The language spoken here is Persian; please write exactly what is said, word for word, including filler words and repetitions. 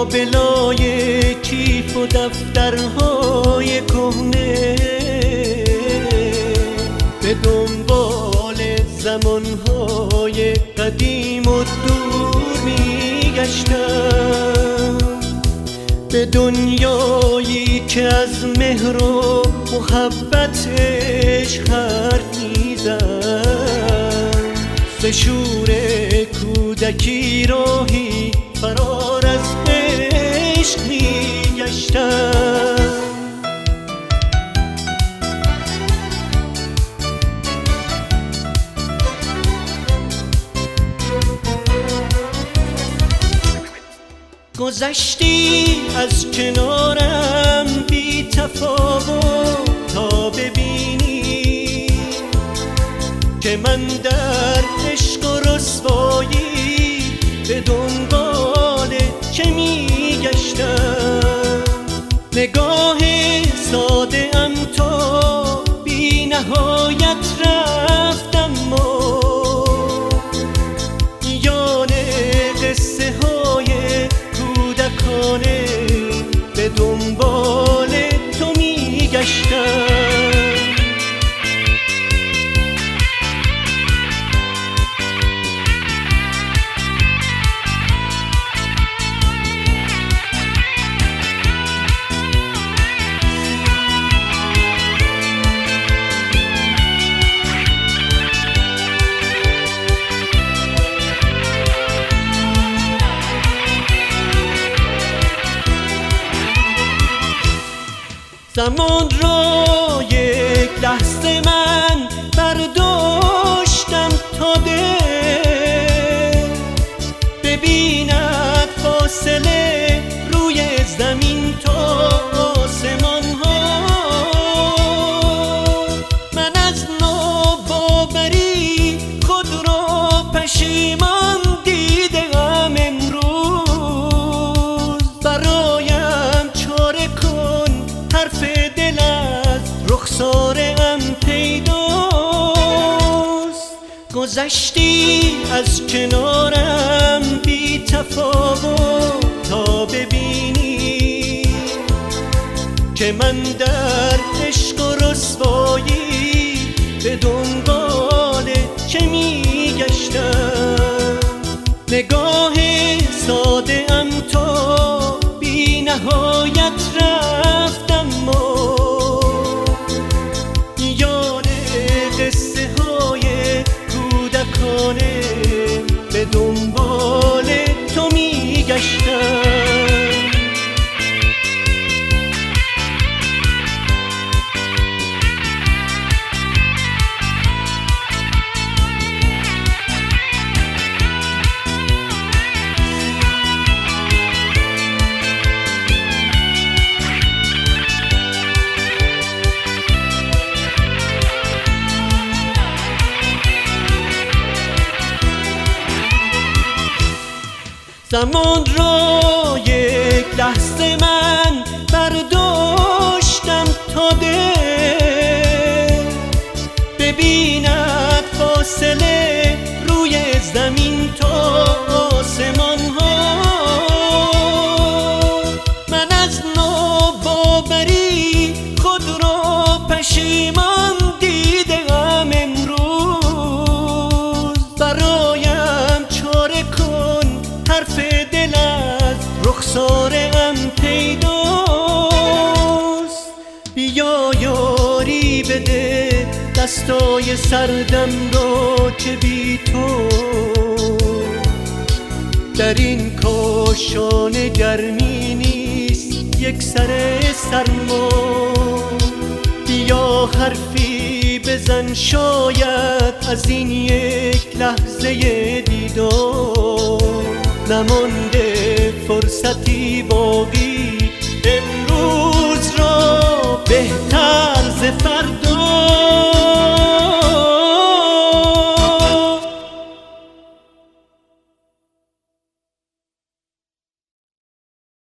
لابلای کیف و دفترهای کهنه به دنبال زمانهای قدیم و دور میگشتم، به دنیایی که از مهر و محبتش حرف میزد. ز شور کودکی راهی فرار از عشق میگشتم. گذشتی از کنارم بی تفاوت تا ببینی که من در عشق و رسوایی به دنبال چه میگشتم. نگاه ساده ام تا بی نهایت رفتم و یاد قصه های کودکانه به دنبال تو میگشتم. زمان را یک لحظه من برداشتم تا دل ببیند فاصله روی زمین تا آسمان ها. من از ناباوری خود را پشیمان دیدم امروز. برایم چاره کن، حرف دل از رخسارم پیداست. گذشتی از کنارم بی تفاوت تا ببینی که من در عشق و رسوایی به دنبال چه میگشتم. نگاه ساده ام تا بی نهایت رفتم و یاد قصه های کودکانه به دنبال تو میگشتم. زمان را یک لحظه من برداشتم تا دل ببیند فاصله روی زمین تا آسمان ها. من از ناباوری خود را پشیمان دیدم امروز. برایم چاره کن، حرف دل از رخسارم پیداست. بیا یاری بده دستای سردم را که بی تو در این کاشانه گرمی نیست یک سر سرما. بیا حرفی بزن شاید از این یک لحظه دیدار نمانده فرصتی باقی. امروز را بهتر ز فردا